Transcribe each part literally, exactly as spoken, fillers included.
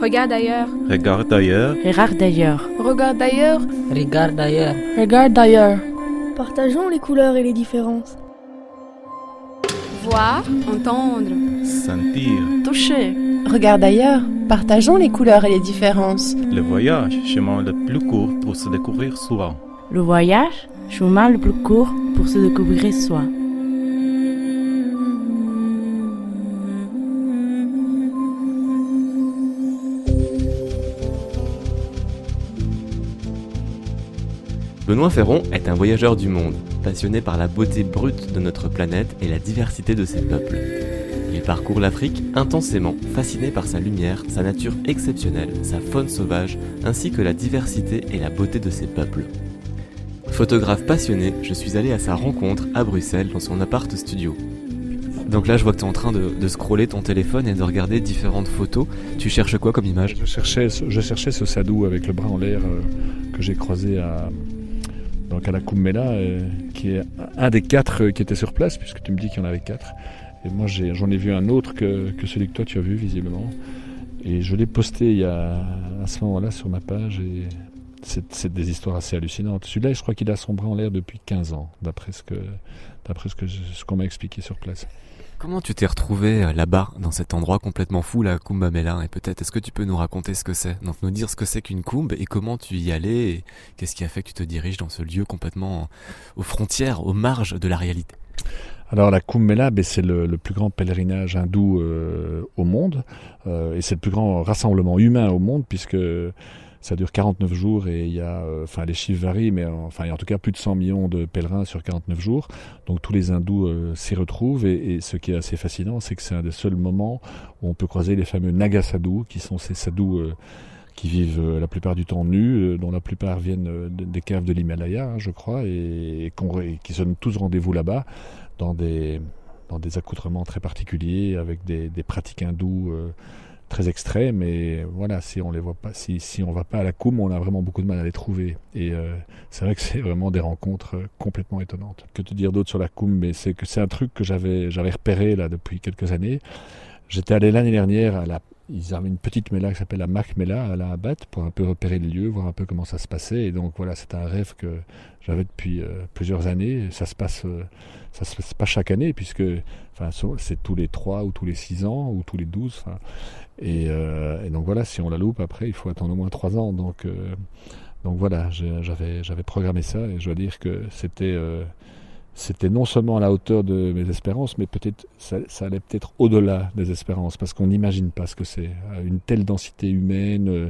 Regarde ailleurs. Regarde ailleurs. Regarde ailleurs. Regarde ailleurs. Regarde ailleurs. Regarde ailleurs. Partageons les couleurs et les différences. Voir, entendre. Sentir. Toucher. Regarde ailleurs. Partageons les couleurs et les différences. Le voyage, chemin le plus court pour se découvrir soi. Le voyage, chemin le plus court pour se découvrir soi. Benoît Ferron est un voyageur du monde, passionné par la beauté brute de notre planète et la diversité de ses peuples. Il parcourt l'Afrique intensément, fasciné par sa lumière, sa nature exceptionnelle, sa faune sauvage, ainsi que la diversité et la beauté de ses peuples. Photographe passionné, je suis allé à sa rencontre à Bruxelles dans son appart studio. Donc là, je vois que tu es en train de, de scroller ton téléphone et de regarder différentes photos. Tu cherches quoi comme image ? Je cherchais, je cherchais ce sadou avec le bras en l'air euh, que j'ai croisé à... donc à la Kumbela, euh, qui est un des quatre euh, qui était sur place, puisque tu me dis qu'il y en avait quatre. Et moi, j'ai, j'en ai vu un autre que, que celui que toi, tu as vu, visiblement. Et je l'ai posté il y a, à ce moment-là sur ma page. Et c'est, c'est des histoires assez hallucinantes. Celui-là, je crois qu'il a son bras en l'air depuis quinze ans, d'après ce, que, d'après ce, que je, ce qu'on m'a expliqué sur place. Comment tu t'es retrouvé là-bas, dans cet endroit complètement fou, la Kumbamela ? Et peut-être, est-ce que tu peux nous raconter ce que c'est ? Donc nous dire ce que c'est qu'une Kumb et comment tu y allais et qu'est-ce qui a fait que tu te diriges dans ce lieu complètement aux frontières, aux marges de la réalité ? Alors la Kumbh Mela, ben, c'est le, le plus grand pèlerinage hindou euh, au monde euh, et c'est le plus grand rassemblement humain au monde puisque ça dure quarante-neuf jours et il y a, euh, enfin les chiffres varient, mais enfin il y a en tout cas plus de cent millions de pèlerins sur quarante-neuf jours. Donc tous les hindous euh, s'y retrouvent et, et ce qui est assez fascinant, c'est que c'est un des seuls moments où on peut croiser les fameux Naga sadhus, qui sont ces sadhus euh, qui vivent euh, la plupart du temps nus, euh, dont la plupart viennent euh, des caves de l'Himalaya, hein, je crois, et, et, et qui se donnent tous rendez-vous là-bas dans des, dans des accoutrements très particuliers, avec des, des pratiques hindoues euh, très extrêmes. Et voilà, si on les voit pas, si, si on va pas à la Kumbh, on a vraiment beaucoup de mal à les trouver. Et euh, c'est vrai que c'est vraiment des rencontres complètement étonnantes. Que te dire d'autre sur la Kumbh ? Mais c'est que c'est un truc que j'avais, j'avais repéré là depuis quelques années. J'étais allé l'année dernière à la Ils avaient une petite méla qui s'appelle la Makh Mela à la Abad pour un peu repérer le lieu, voir un peu comment ça se passait. Et donc voilà, c'était un rêve que j'avais depuis euh, plusieurs années. Ça se passe, euh, ça se passe pas chaque année puisque, enfin, c'est tous les trois ou tous les six ans ou tous les douze. Enfin, et, euh, et donc voilà, si on la loupe après, il faut attendre au moins trois ans. Donc, euh, donc voilà, j'avais, j'avais programmé ça et je dois dire que c'était euh, C'était non seulement à la hauteur de mes espérances, mais peut-être ça, ça allait peut-être au-delà des espérances, parce qu'on n'imagine pas ce que c'est. Une telle densité humaine,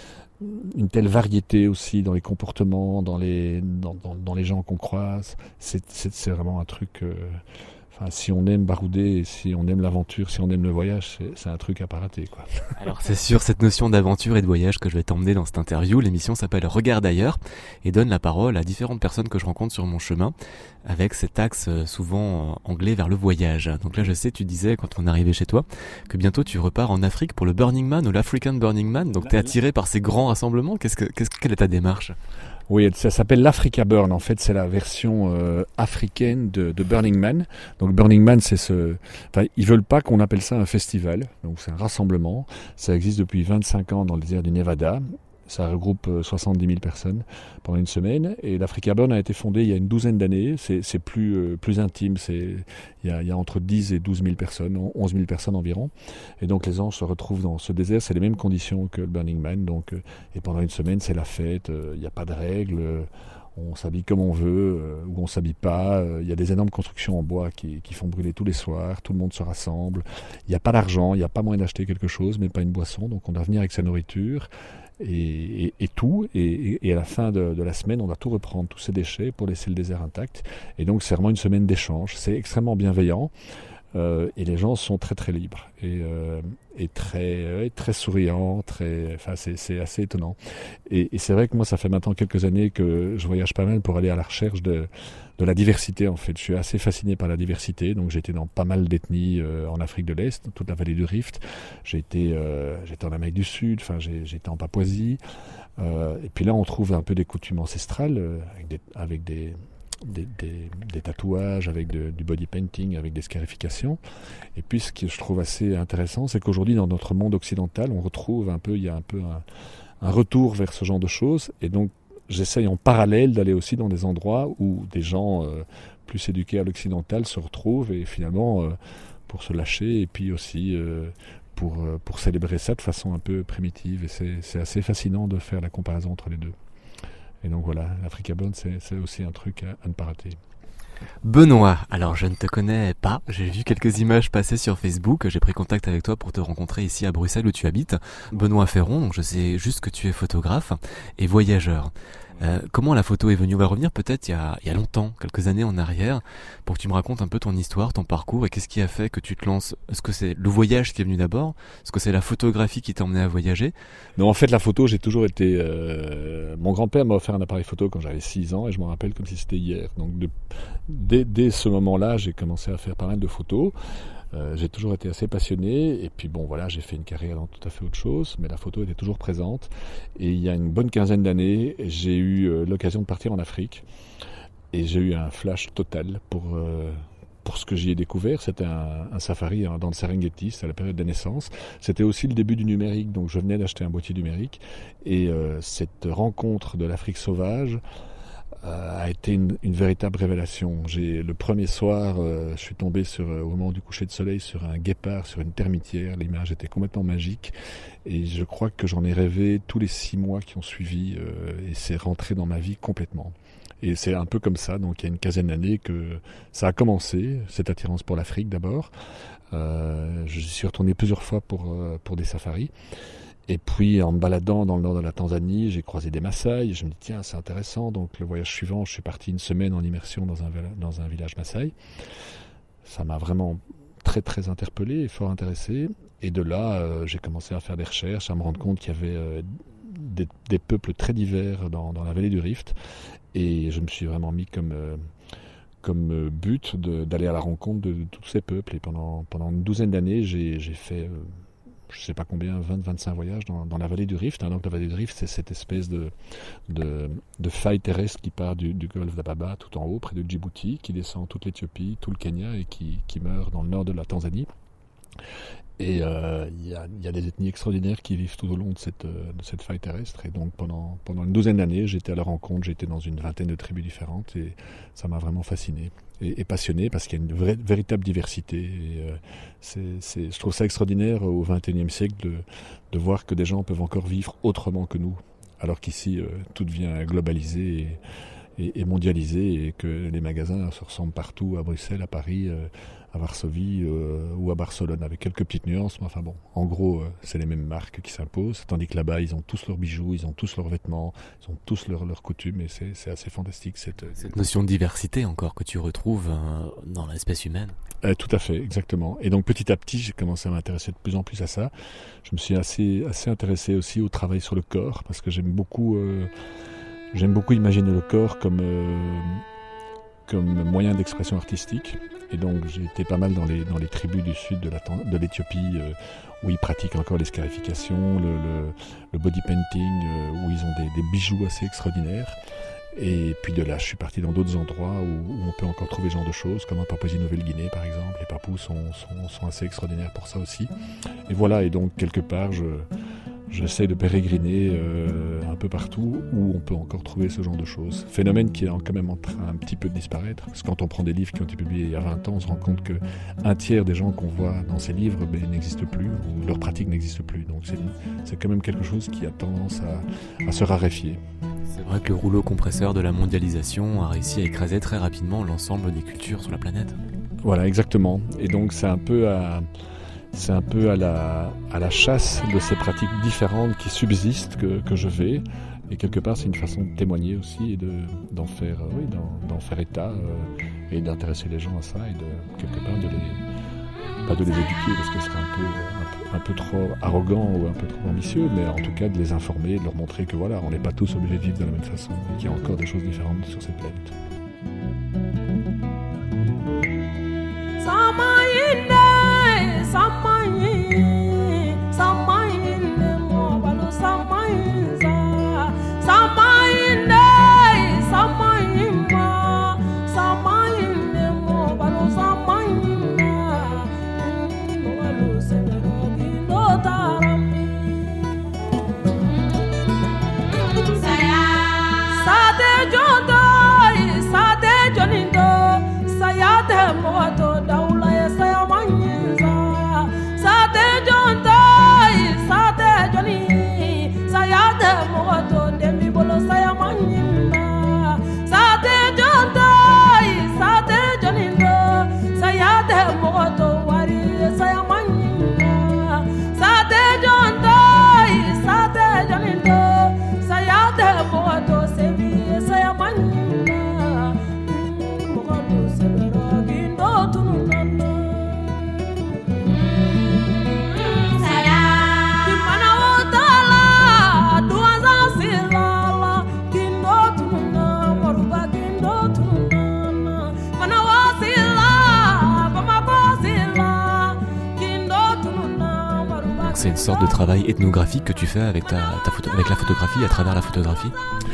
une telle variété aussi dans les comportements, dans les, dans, dans, dans les gens qu'on croise. C'est, c'est, c'est vraiment un truc... Euh, Enfin, si on aime barouder, si on aime l'aventure, si on aime le voyage, c'est, c'est un truc à pas rater, quoi. Alors c'est sur cette notion d'aventure et de voyage que je vais t'emmener dans cette interview. L'émission s'appelle Regarde ailleurs et donne la parole à différentes personnes que je rencontre sur mon chemin avec cet axe souvent anglais vers le voyage. Donc là je sais, tu disais quand on arrivait chez toi que bientôt tu repars en Afrique pour le Burning Man ou l'African Burning Man. Donc t'es attiré par ces grands rassemblements. Qu'est-ce que, qu'est-ce, quelle est ta démarche ? Oui, ça s'appelle l'Africa Burn. En fait, c'est la version euh, africaine de, de Burning Man. Donc Burning Man, c'est ce... Enfin, ils veulent pas qu'on appelle ça un festival. Donc c'est un rassemblement. Ça existe depuis vingt-cinq ans dans le désert du Nevada. Ça regroupe soixante-dix mille personnes pendant une semaine. Et l'Africa Burn a été fondée il y a une douzaine d'années. C'est, c'est plus, euh, plus intime. C'est, il y a, il y a entre dix et douze mille personnes, onze mille personnes environ. Et donc les gens se retrouvent dans ce désert. C'est les mêmes conditions que le Burning Man. Donc, euh, et pendant une semaine, c'est la fête. Euh, il n'y a pas de règles. Euh, on s'habille comme on veut, euh, ou on s'habille pas. Il euh, y a des énormes constructions en bois qui, qui font brûler tous les soirs. Tout le monde se rassemble. Il n'y a pas d'argent. Il n'y a pas moyen d'acheter quelque chose, mais pas une boisson. Donc on doit venir avec sa nourriture. Et, et, et tout, et, et à la fin de, de la semaine, on doit tout reprendre, tous ces déchets, pour laisser le désert intact. Et donc c'est vraiment une semaine d'échange, c'est extrêmement bienveillant, euh, et les gens sont très très libres, et, euh, et très, euh, très souriants, très, enfin c'est, c'est assez étonnant. Et, et c'est vrai que moi ça fait maintenant quelques années que je voyage pas mal pour aller à la recherche de, de la diversité en fait. Je suis assez fasciné par la diversité, donc j'ai été dans pas mal d'ethnies euh, en Afrique de l'Est, dans toute la vallée du Rift. J'ai été, euh, j'étais en Amérique du Sud, enfin j'ai, j'étais en Papouasie. Euh, et puis là on trouve un peu des coutumes ancestrales euh, avec des, avec des des, des, des tatouages, avec de, du body painting, avec des scarifications. Et puis ce que je trouve assez intéressant, c'est qu'aujourd'hui dans notre monde occidental, on retrouve un peu, il y a un peu un, un retour vers ce genre de choses. Et donc j'essaye en parallèle d'aller aussi dans des endroits où des gens euh, plus éduqués à l'occidental se retrouvent et finalement euh, pour se lâcher et puis aussi euh, pour, euh, pour célébrer ça de façon un peu primitive. Et c'est, c'est assez fascinant de faire la comparaison entre les deux. Et donc voilà, l'Africa Burn, c'est, c'est aussi un truc à, à ne pas rater. Benoît, alors je ne te connais pas, j'ai vu quelques images passer sur Facebook, j'ai pris contact avec toi pour te rencontrer ici à Bruxelles où tu habites. Benoît Ferron, donc je sais juste que tu es photographe et voyageur. Euh, comment la photo est venue ? On va revenir peut-être il y, a, il y a longtemps, quelques années en arrière, pour que tu me racontes un peu ton histoire, ton parcours et qu'est-ce qui a fait que tu te lances. Est-ce que c'est le voyage qui est venu d'abord ? Est-ce que c'est la photographie qui t'a emmené à voyager ? Non, en fait, la photo, j'ai toujours été... Euh... Mon grand-père m'a offert un appareil photo quand j'avais six ans et je m'en rappelle comme si c'était hier. Donc, de... dès, dès ce moment-là, j'ai commencé à faire pas mal de photos. Euh, j'ai toujours été assez passionné et puis bon voilà, j'ai fait une carrière dans tout à fait autre chose, mais la photo était toujours présente. Et il y a une bonne quinzaine d'années, j'ai eu euh, l'occasion de partir en Afrique et j'ai eu un flash total pour, euh, pour ce que j'y ai découvert. C'était un, un safari hein, dans le Serengeti, c'était à la période de naissance. C'était aussi le début du numérique, donc je venais d'acheter un boîtier numérique et euh, cette rencontre de l'Afrique sauvage a été une, une véritable révélation. J'ai, le premier soir, euh, je suis tombé sur, au moment du coucher de soleil sur un guépard, sur une termitière. L'image était complètement magique et je crois que j'en ai rêvé tous les six mois qui ont suivi euh, et c'est rentré dans ma vie complètement. Et c'est un peu comme ça, donc il y a une quinzaine d'années que ça a commencé, cette attirance pour l'Afrique d'abord. Euh, je suis retourné plusieurs fois pour, euh, pour des safaris. Et puis, en me baladant dans le nord de la Tanzanie, j'ai croisé des Maasai. Je me dis, tiens, c'est intéressant. Donc, le voyage suivant, je suis parti une semaine en immersion dans un, dans un village Maasai. Ça m'a vraiment très, très interpellé et fort intéressé. Et de là, euh, j'ai commencé à faire des recherches, à me rendre compte qu'il y avait euh, des, des peuples très divers dans, dans la vallée du Rift. Et je me suis vraiment mis comme... Euh, comme but de, d'aller à la rencontre de, de tous ces peuples. Et pendant, pendant une douzaine d'années, j'ai, j'ai fait... Euh, je ne sais pas combien, vingt à vingt-cinq voyages dans, dans la vallée du Rift. Hein. Donc la vallée du Rift, c'est cette espèce de, de, de faille terrestre qui part du, du golfe d'Ababa tout en haut, près de Djibouti, qui descend toute l'Éthiopie, tout le Kenya et qui, qui meurt dans le nord de la Tanzanie. Et il euh, y, y a des ethnies extraordinaires qui vivent tout au long de cette, de cette faille terrestre. Et donc pendant, pendant une douzaine d'années, j'étais à leur rencontre, j'étais dans une vingtaine de tribus différentes et ça m'a vraiment fasciné et, et passionné parce qu'il y a une vraie, véritable diversité. Et, euh, c'est, c'est, je trouve ça extraordinaire au vingt et unième siècle de, de voir que des gens peuvent encore vivre autrement que nous, alors qu'ici euh, tout devient globalisé et, et, et mondialisé et que les magasins se ressemblent partout, à Bruxelles, à Paris, euh, à Varsovie euh, ou à Barcelone, avec quelques petites nuances, mais enfin bon, en gros, euh, c'est les mêmes marques qui s'imposent, tandis que là-bas, ils ont tous leurs bijoux, ils ont tous leurs vêtements, ils ont tous leurs, leurs coutumes, et c'est, c'est assez fantastique. Cette, cette notion de diversité encore que tu retrouves euh, dans l'espèce humaine. Euh, tout à fait, exactement. Et donc petit à petit, j'ai commencé à m'intéresser de plus en plus à ça. Je me suis assez, assez intéressé aussi au travail sur le corps, parce que j'aime beaucoup, euh, j'aime beaucoup imaginer le corps comme... Euh, comme moyen d'expression artistique. Et donc j'ai été pas mal dans les, dans les tribus du sud de, la, de l'Éthiopie euh, où ils pratiquent encore les scarifications, le, le, le body painting, euh, où ils ont des, des bijoux assez extraordinaires. Et puis de là, je suis parti dans d'autres endroits où, où on peut encore trouver ce genre de choses, comme en Papouasie-Nouvelle-Guinée par exemple. Les Papous sont, sont, sont assez extraordinaires pour ça aussi. Et voilà, et donc quelque part, je... J'essaie de pérégriner euh, un peu partout où on peut encore trouver ce genre de choses. Phénomène qui est quand même en train un petit peu de disparaître. Parce que quand on prend des livres qui ont été publiés il y a vingt ans, on se rend compte qu'un tiers des gens qu'on voit dans ces livres ben, n'existent plus, ou leur pratique n'existe plus. Donc c'est, c'est quand même quelque chose qui a tendance à, à se raréfier. C'est vrai que le rouleau compresseur de la mondialisation a réussi à écraser très rapidement l'ensemble des cultures sur la planète. Voilà, exactement. Et donc c'est un peu à... C'est un peu à la, à la chasse de ces pratiques différentes qui subsistent que, que je vais. Et quelque part, c'est une façon de témoigner aussi et de, d'en, faire, oui, d'en, d'en faire état euh, et d'intéresser les gens à ça et de, quelque part, de les, pas de les éduquer parce que ce serait un peu, un, peu, un peu trop arrogant ou un peu trop ambitieux, mais en tout cas de les informer, de leur montrer que voilà, on n'est pas tous obligés de vivre de la même façon et qu'il y a encore des choses différentes sur cette planète. c'est une sorte de travail ethnographique que tu fais avec, ta, ta photo, avec la photographie, à travers la photographie?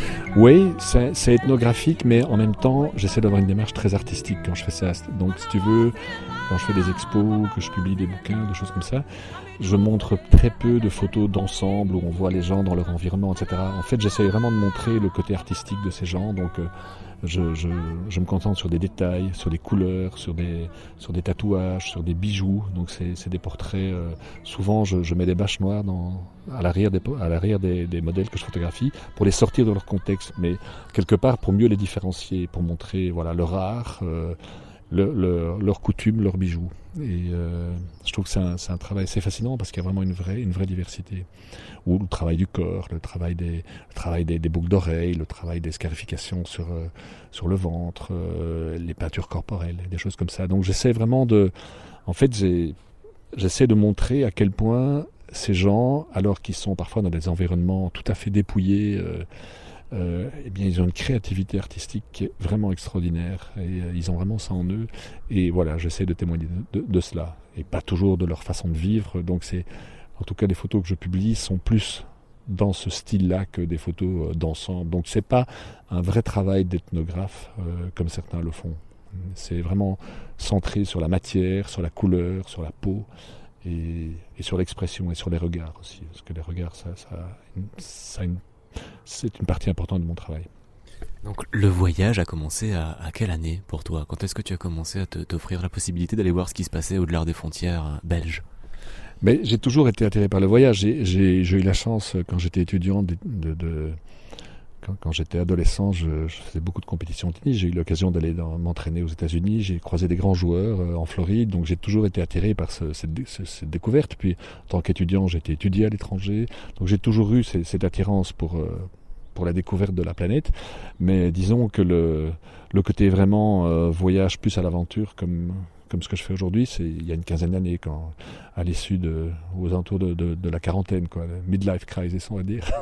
Oui, c'est, c'est ethnographique, mais en même temps, j'essaie d'avoir une démarche très artistique quand je fais ça. Donc, si tu veux, quand je fais des expos, que je publie des bouquins, des choses comme ça, je montre très peu de photos d'ensemble où on voit les gens dans leur environnement, et cetera. En fait, j'essaie vraiment de montrer le côté artistique de ces gens. Donc, euh, je, je, je me concentre sur des détails, sur des couleurs, sur des, sur des tatouages, sur des bijoux. Donc, c'est, c'est des portraits. Euh, souvent, je, je mets des bâches noires dans, à l'arrière, des, à l'arrière des, des modèles que je photographie pour les sortir de leur contexte, mais quelque part pour mieux les différencier, pour montrer voilà leur art. Euh, Le, le, leurs coutumes, leurs bijoux. Et euh, je trouve que c'est un, c'est un travail assez fascinant parce qu'il y a vraiment une vraie, une vraie diversité. Ou le travail du corps, le travail des, le travail des, des boucles d'oreilles, le travail des scarifications sur, euh, sur le ventre, euh, les peintures corporelles, des choses comme ça. Donc j'essaie vraiment de... En fait, j'ai, j'essaie de montrer à quel point ces gens, alors qu'ils sont parfois dans des environnements tout à fait dépouillés, euh, Euh, eh bien, ils ont une créativité artistique qui est vraiment extraordinaire et euh, ils ont vraiment ça en eux. Et voilà, j'essaie de témoigner de, de, de cela et pas toujours de leur façon de vivre. Donc, c'est, en tout cas, les photos que je publie sont plus dans ce style-là que des photos d'ensemble. Donc, c'est pas un vrai travail d'ethnographe euh, comme certains le font. C'est vraiment centré sur la matière, sur la couleur, sur la peau. Et, et sur l'expression et sur les regards aussi, parce que les regards, ça, ça, ça a une c'est une partie importante de mon travail. Donc le voyage a commencé à, à quelle année pour toi? Quand est-ce que tu as commencé à te, t'offrir la possibilité d'aller voir ce qui se passait au-delà des frontières belges? Mais j'ai toujours été attiré par le voyage. J'ai, j'ai, j'ai eu la chance, quand j'étais étudiant, de, de, de quand, quand j'étais adolescent, je, je faisais beaucoup de compétitions de tennis. J'ai eu l'occasion d'aller dans, m'entraîner aux États-Unis. J'ai croisé des grands joueurs euh, en Floride. Donc j'ai toujours été attiré par ce, cette, cette, cette découverte. Puis en tant qu'étudiant, j'ai été étudié à l'étranger. Donc j'ai toujours eu cette, cette attirance pour, euh, pour la découverte de la planète. Mais disons que le, le côté vraiment euh, voyage plus à l'aventure, comme... comme ce que je fais aujourd'hui, c'est il y a une quinzaine d'années, quand, à l'issue de, aux alentours de, de, de la quarantaine, quoi, le midlife crisis, on va dire.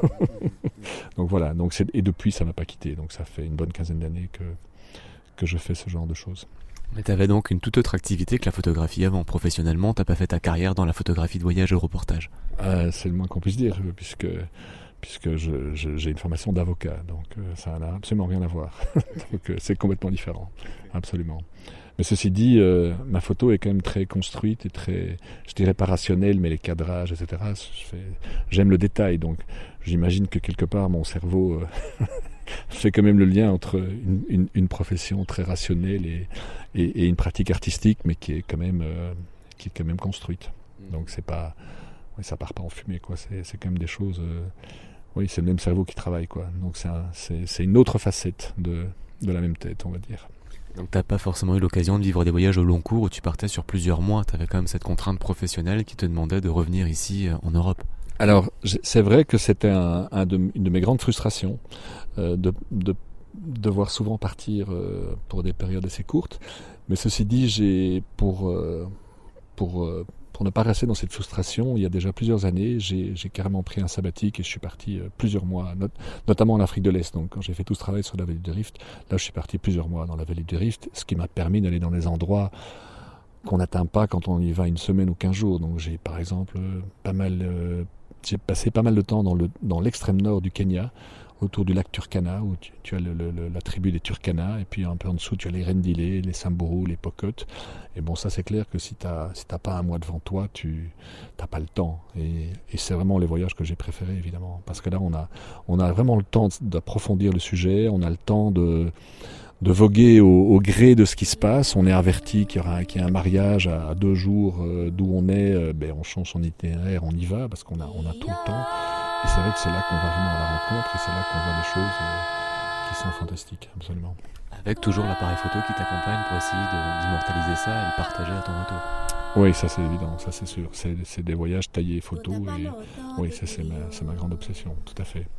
Donc voilà, donc c'est, et depuis, ça m'a pas quitté. Donc ça fait une bonne quinzaine d'années que, que je fais ce genre de choses. Mais tu avais donc une toute autre activité que la photographie avant. Professionnellement, tu n'as pas fait ta carrière dans la photographie de voyage et reportage? euh, C'est le moins qu'on puisse dire, puisque, puisque je, je, j'ai une formation d'avocat. Donc euh, ça n'a absolument rien à voir. Donc euh, c'est complètement différent, absolument. Mais ceci dit, euh, ma photo est quand même très construite et très, je dirais pas rationnelle, mais les cadrages, et cetera. Je fais, j'aime le détail, donc j'imagine que quelque part mon cerveau euh, fait quand même le lien entre une, une, une profession très rationnelle et, et, et une pratique artistique, mais qui est quand même, euh, qui est quand même construite. Donc c'est pas, ouais, ça part pas en fumée, quoi. C'est, c'est quand même des choses. Euh, oui, c'est le même cerveau qui travaille, quoi. Donc c'est, un, c'est, c'est une autre facette de, de la même tête, on va dire. Donc t'as pas forcément eu l'occasion de vivre des voyages au long cours où tu partais sur plusieurs mois. T'avais quand même cette contrainte professionnelle qui te demandait de revenir ici euh, en Europe. Alors c'est vrai que c'était un, un de, une de mes grandes frustrations euh, de, de devoir souvent partir euh, pour des périodes assez courtes. Mais ceci dit, j'ai pour euh, pour euh, pour ne pas rester dans cette frustration, il y a déjà plusieurs années, j'ai, j'ai carrément pris un sabbatique et je suis parti euh, plusieurs mois, not- notamment en Afrique de l'Est. Donc quand j'ai fait tout ce travail sur la vallée du Rift, là je suis parti plusieurs mois dans la vallée du Rift, ce qui m'a permis d'aller dans des endroits qu'on n'atteint pas quand on y va une semaine ou quinze jours. Donc j'ai par exemple euh, pas mal, euh, j'ai passé pas mal de temps dans, le, dans l'extrême nord du Kenya, autour du lac Turkana, où tu, tu as le, le, la tribu des Turkana, et puis un peu en dessous tu as les Rendile, les Samburu, les Pokot. Et bon, ça c'est clair que si tu n'as si t'as pas un mois devant toi, tu n'as pas le temps. Et, et c'est vraiment les voyages que j'ai préférés, évidemment. Parce que là, on a, on a vraiment le temps d'approfondir le sujet, on a le temps de, de voguer au, au gré de ce qui se passe. On est averti qu'il y aura qu'il y a un mariage à, à deux jours euh, d'où on est, euh, ben, on change son itinéraire, on y va, parce qu'on a, on a tout le temps. Et c'est vrai que c'est là qu'on va vraiment à la rencontre, et c'est là qu'on voit des choses euh, qui sont fantastiques, absolument. Avec toujours l'appareil photo qui t'accompagne pour essayer de, d'immortaliser ça et le partager à ton retour. Oui, ça c'est évident, ça c'est sûr. C'est, c'est des voyages taillés photos, et oui, ça c'est ma, c'est ma grande obsession, tout à fait.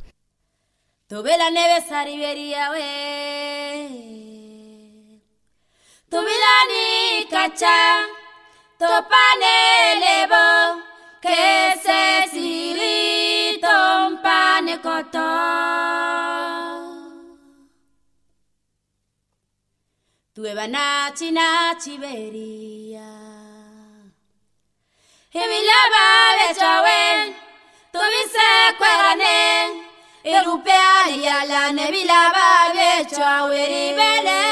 Tuve la neve sariberia we, tuve la ni cacha, topane lebo, que se siri tompane koto. Tuve na china chiberia, he mi lava bechawe. Erupea yala nebila babe chaweri bele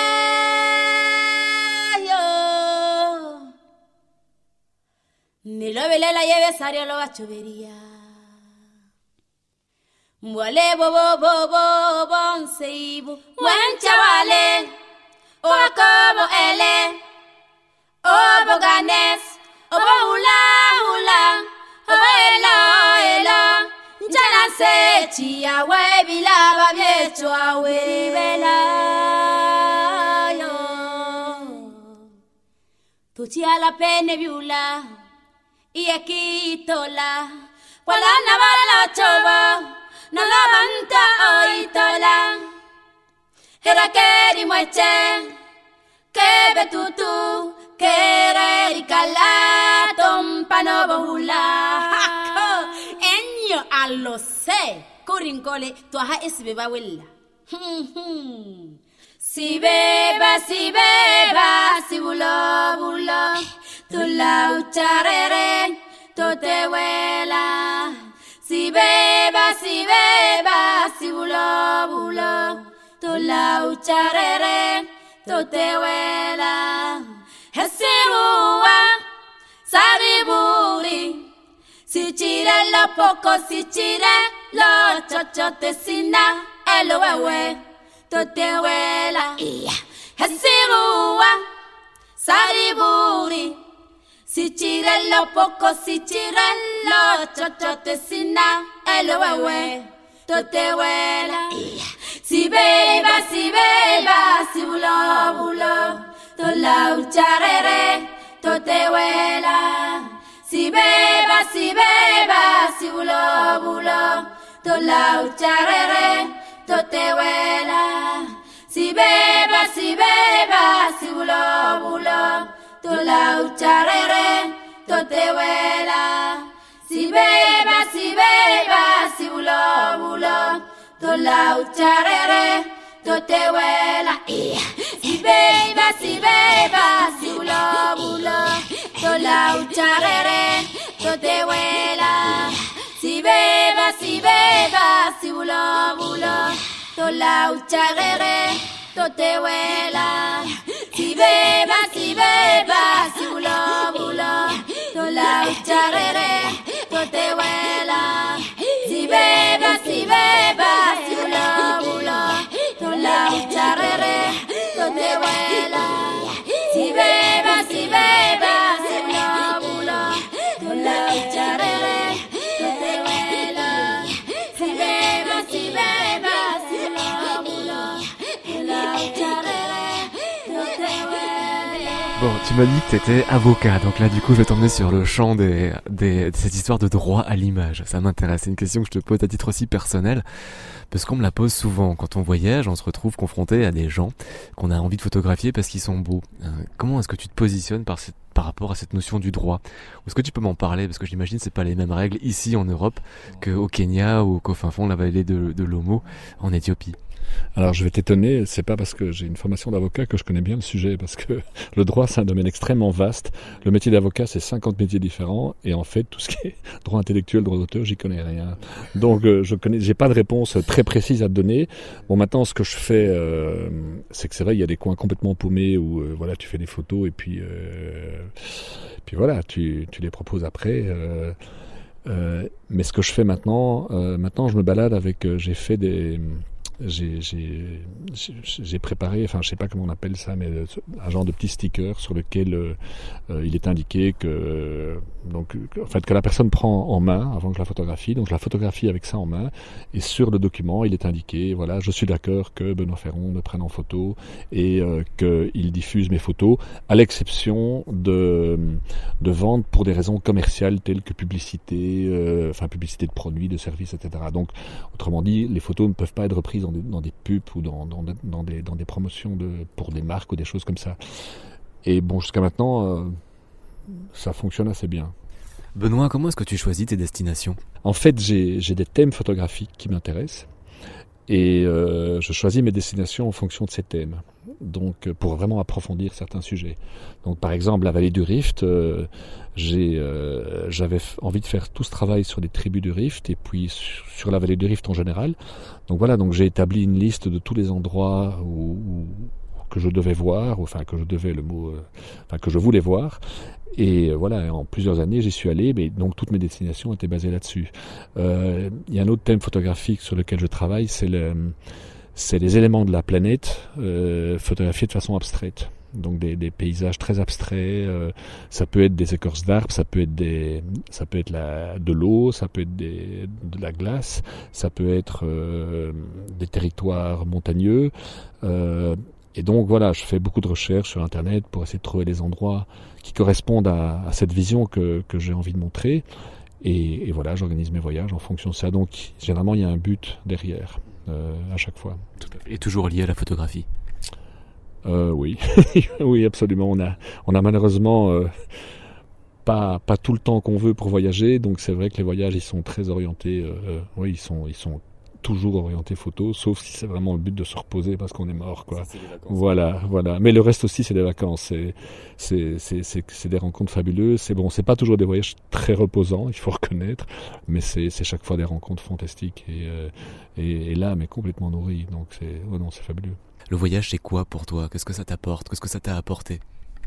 yo. Nilo bele la lleve sario lo bachubería. Mwale bo bo bo bo bon seibu. Buen chavale. O como ele. O boganes. O hula hula. O ela ela. Jana se chia webi lava viecho a webi vela yo. Tu chia la pene viula y aquí tola. Wala na bala choba no la manta hoy tola. Era que mueche que ve tu tu que era cala tompa no bohula. Enyo allo se korinkole to ha esbeba wella. Si beba si beba si bulo bulo to la ucharere to te wela. Si beba si beba si bulo bulo to la ucharere to te wela. Hesirua sariburi. Si chire lo poco, si chire lo chochotesina, el wewe, tote wela. Hesirua, sariburi. Si chire lo poco, si chire lo chochotesina, el wewe, tote wela. Si beba, si beba, si bulo bulo, to la ucharere, tote wela. Si beba, si beba, si bulo bulo, to la ucharere, to te wela. Si beba, si beba, si bulo bulo, to la ucharere, to te wela. Si beba, si beba, si bulo bulo, to la ucharere, to te wela. Si beba, si beba, si bulo bulo, to la ucharere, to te wela. Si beba, si beba, si bulo bulo, to la ucharere, to te wela. Si beba, si beba, si bulo bulo, to la ucharere, to te wela. Si beba, si beba, si bulo bulo, to la ucharere, to te wela. Si beba, si beba, si bulo bulo, to la ucharere, to te wela. Si beba, si beba, si bulo bulo, to la ucharere, to te wela. Bon, tu m'as dit que t'étais avocat, donc là du coup je vais t'emmener sur le champ des, des, de cette histoire de droit à l'image. Ça m'intéresse, c'est une question que je te pose à titre aussi personnel, parce qu'on me la pose souvent. Quand on voyage, on se retrouve confronté à des gens qu'on a envie de photographier parce qu'ils sont beaux. Euh, comment est-ce que tu te positionnes par, cette, par rapport à cette notion du droit? Est-ce que tu peux m'en parler? Parce que j'imagine que c'est pas les mêmes règles ici en Europe qu'au Kenya ou qu'au fin fond de la vallée de, de l'Omo en Éthiopie. Alors je vais t'étonner, c'est pas parce que j'ai une formation d'avocat que je connais bien le sujet, parce que le droit c'est un domaine extrêmement vaste. Le métier d'avocat c'est cinquante métiers différents, et en fait tout ce qui est droit intellectuel, droit d'auteur, j'y connais rien. Donc euh, je connais, j'ai pas de réponse très précise à te donner. Bon, maintenant ce que je fais, euh, c'est que c'est vrai, il y a des coins complètement paumés où euh, voilà, tu fais des photos et puis euh, puis voilà, tu tu les proposes après. Euh, euh, mais ce que je fais maintenant, euh, maintenant je me balade avec, euh, j'ai fait des J'ai, j'ai, j'ai préparé, enfin je sais pas comment on appelle ça, mais un genre de petit sticker sur lequel euh, euh, il est indiqué que, euh, donc, en fait, que la personne prend en main avant que je la photographie. Donc je la photographie avec ça en main, et sur le document il est indiqué, voilà, je suis d'accord que Benoît Ferron me prenne en photo et euh, qu'il diffuse mes photos, à l'exception de, de vente pour des raisons commerciales telles que publicité, euh, enfin publicité de produits, de services, et cetera. Donc autrement dit, les photos ne peuvent pas être reprises dans des, dans des pubs ou dans, dans, dans, des, dans des promotions de, pour des marques ou des choses comme ça. Et bon, jusqu'à maintenant, euh, ça fonctionne assez bien. Benoît, comment est-ce que tu choisis tes destinations ? En fait, j'ai, j'ai des thèmes photographiques qui m'intéressent. Et euh, je choisis mes destinations en fonction de ces thèmes, donc pour vraiment approfondir certains sujets. Donc par exemple la vallée du Rift, euh, j'ai, euh, j'avais f- envie de faire tout ce travail sur les tribus du Rift et puis sur, sur la vallée du Rift en général. Donc voilà, donc j'ai établi une liste de tous les endroits où, où que je devais voir, enfin que je devais le mot, euh, enfin que je voulais voir. Et voilà, en plusieurs années, j'y suis allé, mais donc toutes mes destinations étaient basées là-dessus. Euh, il y a un autre thème photographique sur lequel je travaille, c'est, le, c'est les éléments de la planète euh, photographiés de façon abstraite. Donc des, des paysages très abstraits. Euh, ça peut être des écorces d'arbres, ça peut être des, ça peut être la, de l'eau, ça peut être des, de la glace, ça peut être euh, des territoires montagneux. Euh, Et donc voilà, je fais beaucoup de recherches sur Internet pour essayer de trouver des endroits qui correspondent à, à cette vision que, que j'ai envie de montrer. Et, et voilà, j'organise mes voyages en fonction de ça. Donc généralement, il y a un but derrière, euh, à chaque fois. Et toujours lié à la photographie. Euh, oui, oui, absolument. On a, on a malheureusement euh, pas, pas tout le temps qu'on veut pour voyager. Donc c'est vrai que les voyages, ils sont très orientés. Euh, oui, ils sont, ils sont toujours orienté photo, sauf si c'est vraiment le but de se reposer parce qu'on est mort, quoi. Ça, voilà, voilà. Mais le reste aussi, c'est des vacances. C'est, c'est, c'est, c'est, c'est des rencontres fabuleuses. C'est bon, c'est pas toujours des voyages très reposants, il faut reconnaître, mais c'est, c'est chaque fois des rencontres fantastiques et, euh, et, et l'âme est complètement nourrie. Donc c'est, oh non, c'est fabuleux. Le voyage, c'est quoi pour toi ? Qu'est-ce que ça t'apporte ? Qu'est-ce que ça t'a apporté ?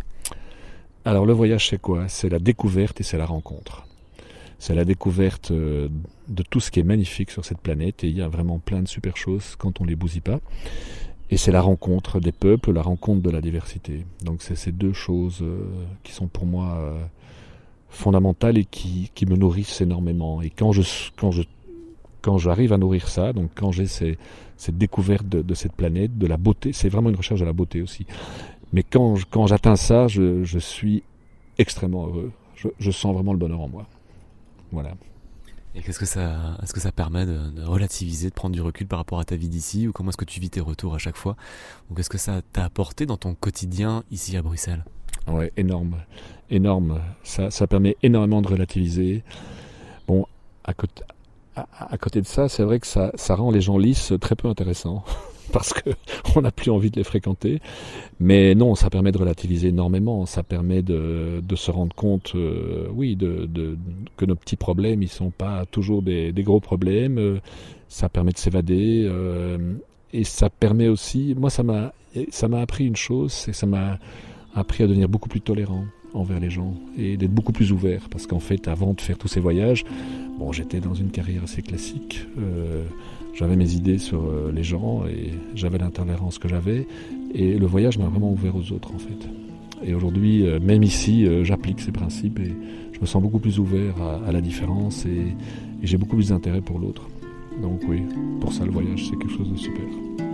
Alors le voyage, c'est quoi ? C'est la découverte et c'est la rencontre. C'est la découverte de tout ce qui est magnifique sur cette planète et il y a vraiment plein de super choses quand on les bousille pas. Et c'est la rencontre des peuples, la rencontre de la diversité. Donc c'est ces deux choses euh, qui sont pour moi euh, fondamentales et qui, qui me nourrissent énormément. Et quand je quand je quand j'arrive à nourrir ça, donc quand j'ai ces, cette découverte de, de cette planète, de la beauté, c'est vraiment une recherche de la beauté aussi. Mais quand quand j'atteins ça, je, je suis extrêmement heureux. Je, je sens vraiment le bonheur en moi. Voilà. Et qu'est-ce que ça, est-ce que ça permet de, de relativiser, de prendre du recul par rapport à ta vie d'ici, ou comment est-ce que tu vis tes retours à chaque fois, ou qu'est-ce que ça t'a apporté dans ton quotidien ici à Bruxelles ? Ouais, énorme, énorme. Ça, ça permet énormément de relativiser. Bon, à côté, à, à côté de ça, c'est vrai que ça, ça rend les gens lisses très peu intéressants. Parce que on n'a plus envie de les fréquenter. Mais non, ça permet de relativiser énormément. Ça permet de, de se rendre compte, euh, oui, de, de, que nos petits problèmes, ils sont pas toujours des, des gros problèmes. Euh, ça permet de s'évader. Euh, et ça permet aussi, moi, ça m'a, ça m'a appris une chose, c'est que ça m'a appris à devenir beaucoup plus tolérant envers les gens et d'être beaucoup plus ouvert. Parce qu'en fait, avant de faire tous ces voyages, bon, j'étais dans une carrière assez classique. Euh, J'avais mes idées sur euh, les gens et j'avais l'intolérance que j'avais. Et le voyage m'a vraiment ouvert aux autres, en fait. Et aujourd'hui, euh, même ici, euh, j'applique ces principes et je me sens beaucoup plus ouvert à, à la différence et, et j'ai beaucoup plus d'intérêt pour l'autre. Donc oui, pour ça, le voyage, c'est quelque chose de super.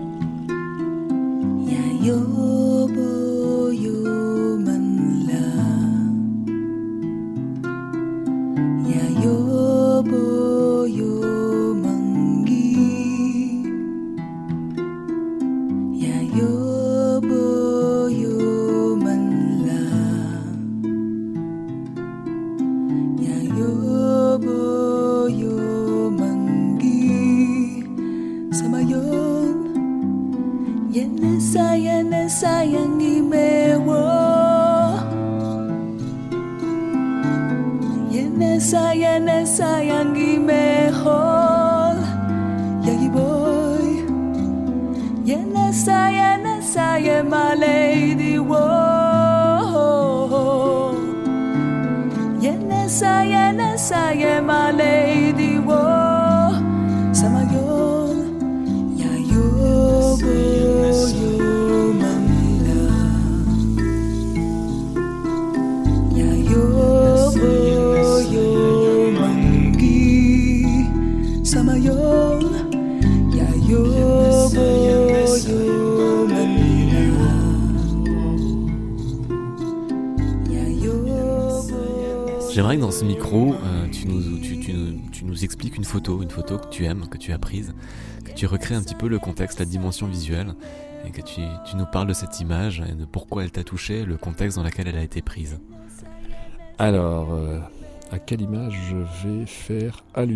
J'aimerais que dans ce micro, euh, tu, nous, tu, tu, nous, tu nous expliques une photo, une photo que tu aimes, que tu as prise, que tu recrées un petit peu le contexte, la dimension visuelle, et que tu, tu nous parles de cette image, et de pourquoi elle t'a touché, le contexte dans lequel elle a été prise. Alors, euh, à quelle image je vais faire allusion ?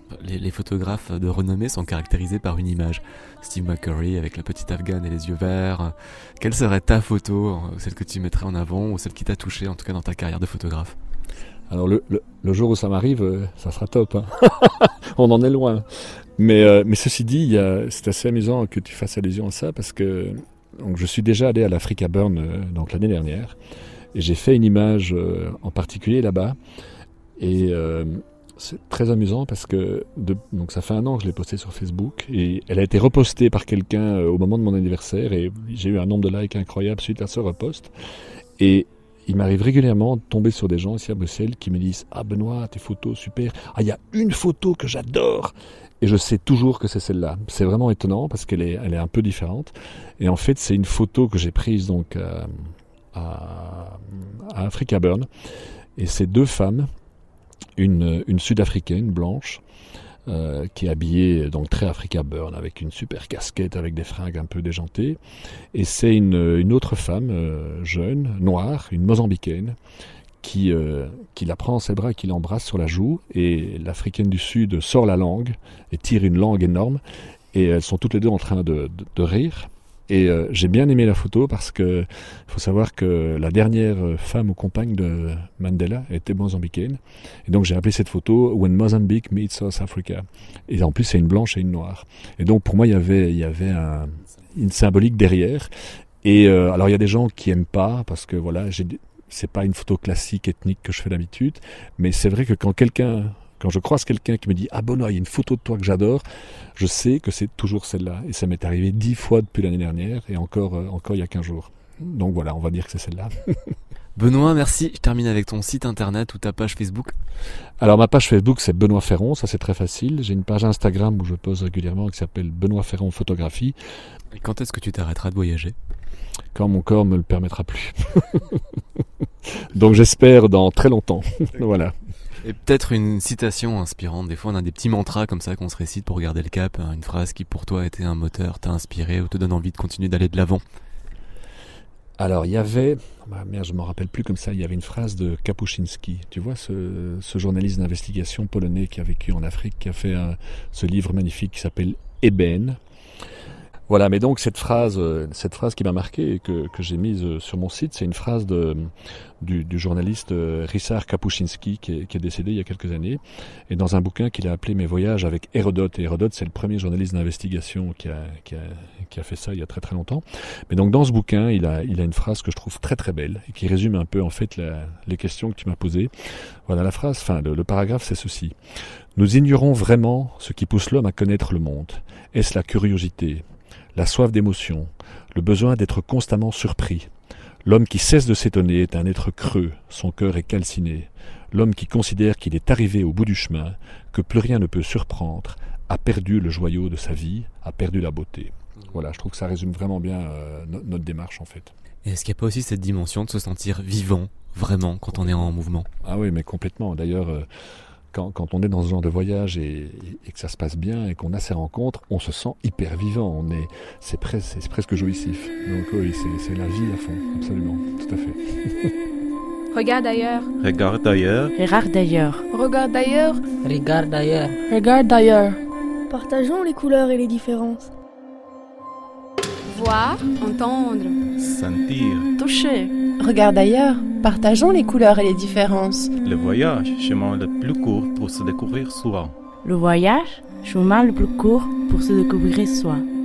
les, les photographes de renommée sont caractérisés par une image. Steve McCurry avec la petite afghane et les yeux verts. Quelle serait ta photo, celle que tu mettrais en avant ou celle qui t'a touché, en tout cas dans ta carrière de photographe? Alors le, le, le jour où ça m'arrive, euh, ça sera top. Hein. On en est loin. Mais, euh, mais ceci dit, il y a, c'est assez amusant que tu fasses allusion à ça parce que donc, je suis déjà allé à l'Africa Burn euh, donc, l'année dernière et j'ai fait une image euh, en particulier là-bas. Et euh, c'est très amusant parce que de, donc ça fait un an que je l'ai postée sur Facebook et elle a été repostée par quelqu'un euh, au moment de mon anniversaire et j'ai eu un nombre de likes incroyable suite à ce repost. Et il m'arrive régulièrement de tomber sur des gens ici à Bruxelles qui me disent « Ah Benoît, tes photos, super. Ah, il y a une photo que j'adore !» Et je sais toujours que c'est celle-là. C'est vraiment étonnant parce qu'elle est, elle est un peu différente. Et en fait, c'est une photo que j'ai prise donc à, à, à Africa Burn. Et c'est deux femmes, une, une sud-africaine blanche, Euh, qui est habillée donc très Africa Burn avec une super casquette avec des fringues un peu déjantées, et c'est une, une autre femme euh, jeune, noire, une mozambicaine qui, euh, qui la prend en ses bras et qui l'embrasse sur la joue, et l'Africaine du Sud sort la langue et tire une langue énorme et elles sont toutes les deux en train de, de, de rire. Et euh, j'ai bien aimé la photo parce que faut savoir que la dernière femme ou compagne de Mandela était mozambicaine. Et donc j'ai appelé cette photo When Mozambique meets South Africa. Et en plus c'est une blanche et une noire. Et donc pour moi il y avait, il y avait un, une symbolique derrière. Et euh, alors il y a des gens qui aiment pas parce que voilà, j'ai, c'est pas une photo classique ethnique que je fais d'habitude. Mais c'est vrai que quand quelqu'un... Quand je croise quelqu'un qui me dit « Ah Benoît, il y a une photo de toi que j'adore », je sais que c'est toujours celle-là. Et ça m'est arrivé dix fois depuis l'année dernière et encore, euh, encore il y a quinze jours. Donc voilà, on va dire que c'est celle-là. Benoît, merci. Je termine avec ton site internet ou ta page Facebook. Alors ma page Facebook c'est Benoît Ferron, ça c'est très facile. J'ai une page Instagram où je pose régulièrement qui s'appelle Benoît Ferron Photographie. Et quand est-ce que tu t'arrêteras de voyager ? Quand mon corps me le permettra plus. Donc j'espère dans très longtemps. Voilà. Et peut-être une citation inspirante. Des fois, on a des petits mantras comme ça qu'on se récite pour garder le cap. Une phrase qui, pour toi, a été un moteur, t'a inspiré ou te donne envie de continuer d'aller de l'avant. Alors, il y avait... Bah, merde, je ne m'en rappelle plus comme ça. Il y avait une phrase de Kapuscinski. Tu vois, ce, ce journaliste d'investigation polonais qui a vécu en Afrique, qui a fait un, ce livre magnifique qui s'appelle « Ébène ». Voilà, mais donc cette phrase, cette phrase qui m'a marqué et que, que j'ai mise sur mon site, c'est une phrase de, du, du journaliste Ryszard Kapuscinski qui est, qui est décédé il y a quelques années, et dans un bouquin qu'il a appelé Mes voyages avec Hérodote. Et Hérodote, c'est le premier journaliste d'investigation qui a, qui a, qui a fait ça il y a très très longtemps. Mais donc dans ce bouquin, il a, il a une phrase que je trouve très très belle et qui résume un peu en fait la, les questions que tu m'as posées. Voilà la phrase, enfin le, le paragraphe, c'est ceci. Nous ignorons vraiment ce qui pousse l'homme à connaître le monde. Est-ce la curiosité ? La soif d'émotion, le besoin d'être constamment surpris. L'homme qui cesse de s'étonner est un être creux, son cœur est calciné. L'homme qui considère qu'il est arrivé au bout du chemin, que plus rien ne peut surprendre, a perdu le joyau de sa vie, a perdu la beauté. Voilà, je trouve que ça résume vraiment bien euh, no- notre démarche en fait. Et est-ce qu'il n'y a pas aussi cette dimension de se sentir vivant, vraiment, quand on est en mouvement ? Ah oui, mais complètement. D'ailleurs... Euh, Quand, quand on est dans ce genre de voyage et, et que ça se passe bien et qu'on a ces rencontres, on se sent hyper vivant. On est, c'est, pres- c'est presque jouissif. Donc oui, c'est, c'est la vie à fond, absolument, tout à fait. Regarde ailleurs. Regarde ailleurs. Regarde d'ailleurs. Regarde ailleurs. Regarde ailleurs. Regarde d'ailleurs. Partageons les couleurs et les différences. Voir, entendre. Sentir. Toucher. Regarde ailleurs. Partageons les couleurs et les différences. Le voyage, chemin le plus court pour se découvrir soi. Le voyage, chemin le plus court pour se découvrir soi.